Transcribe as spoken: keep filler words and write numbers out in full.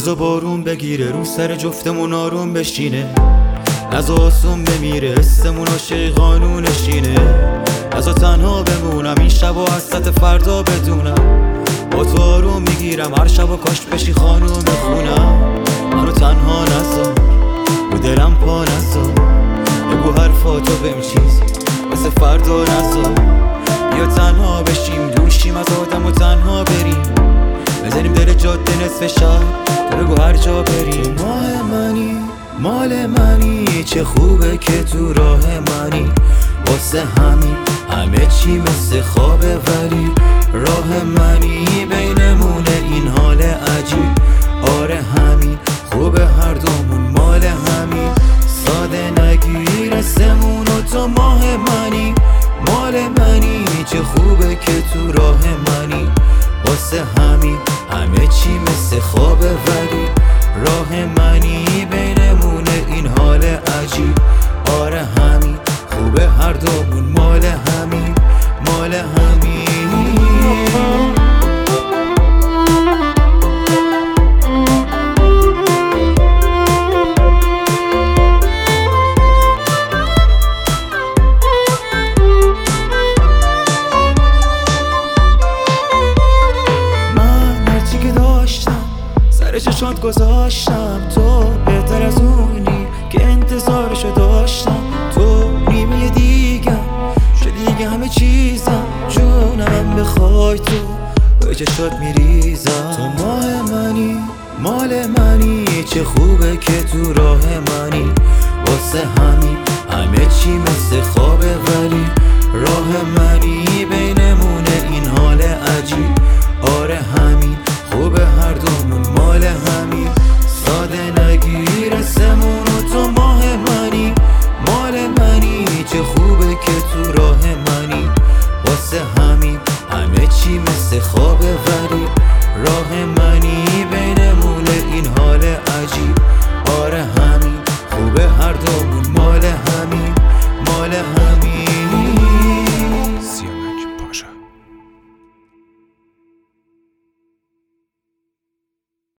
بزا بارون بگیره رو سر جفتمون آروم بشینه، از آسون بمیره اسمون عاشق قانونشینه. از تنها بمونم این شب و حسرت فردا بدونم، با تو آروم میگیرم هر شب و کاش بشی خانوم بخونم. منو تنها نذار رو دلم پا نذار، بگو حرفاتو بهم چیزی واسه فردا نذار. بیا تنها بشیم دوشیم از آدم و تنها بریم، بزنیم دل جاده نصف شب تو بگو هر جا بریم. ماه منی مال منی چه خوبه که تو راه منی، واسه همین همه چی مثل خوابه ولی راه منی. بینمونه این حال عجیب، آره همین خوبه هر دومون مال همین. ساده نگیر اسمون و تو ماه منی مال منی، چه خوبه که تو راه منی، واسه همین همه چی مثل خوابه ولی راه منی. بینمونه این حال عجیب، آره همین خوبه هر دومون مال همین مال همین. چشات گذاشتم تو بهتر از اونی که انتظارشو داشتم. تو نیمه دیگم شد دیگه همه چیزم، جونم بخوای تو به چشات میریزم. تو ماه منی مال منی، چه خوبه که تو راه منی، واسه همین همه چی مثل خوابه ولی راه منی.